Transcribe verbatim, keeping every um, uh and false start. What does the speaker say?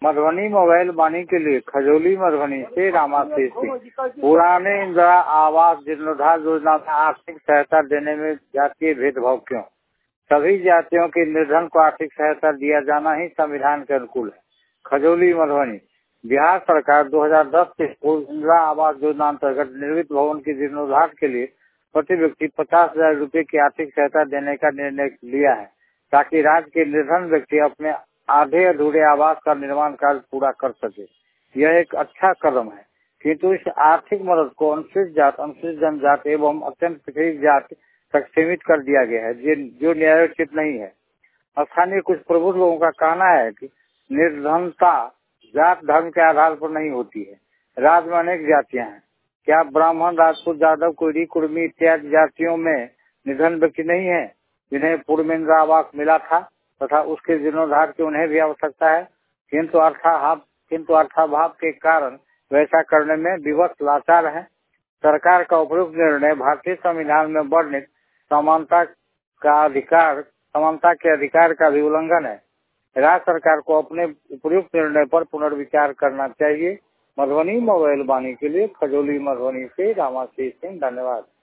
Madhubani mobile बानी के लिए खजौली मधुबनी से रामाशीष सिंह। पुराने इंदिरा आवास जीर्णोद्धार योजना में आर्थिक सहायता देने में जातीय भेदभाव क्यों? सभी जातियों के निर्धन को आर्थिक सहायता दिया जाना ही संविधान के अनुकूल है। खजौली मधुबनी। बिहार सरकार दो हज़ार दस से इंदिरा आवास योजना अंतर्गत निर्मित भवन के जीर्णोद्धार के लिए प्रति व्यक्ति पचास हजार रूपए की आर्थिक सहायता देने का निर्णय लिया है, ताकि राज्य के निर्धन व्यक्ति अपने आधे अधूरे आवास का निर्माण कार्य पूरा कर सके। यह एक अच्छा कदम है, किंतु इस आर्थिक मदद को अनुसूचित जात, अनुसूचित जनजाति एवं अत्यंत पिछड़ी जाति तक सीमित कर दिया गया है, जो न्यायोचित नहीं है। स्थानीय कुछ प्रबुद्ध लोगों का कहना है कि निर्धनता जात धर्म के आधार पर नहीं होती है। राज्य में अनेक जातियां हैं। क्या ब्राह्मण, राजपूत, जादव, कोयरी, कुर्मी इत्यादि जातियों में निर्धन व्यक्ति नहीं है जिन्हें पूर्व में इंदिरा आवास मिला था तथा उसके जीर्णोद्धार की उन्हें भी आवश्यकता है, किंतु अर्थाभाव किंतु अर्थाभाव के कारण वैसा करने में विवश लाचार है। सरकार का उपयुक्त निर्णय भारतीय संविधान में वर्णित समानता का अधिकार समानता के अधिकार का भी उल्लंघन है। राज्य सरकार को अपने उपयुक्त निर्णय पर पुनर्विचार करना चाहिए। मधुबनी मोबाइल बानी के लिए खजौली मधुबनी से रामाशीष सिंह। धन्यवाद।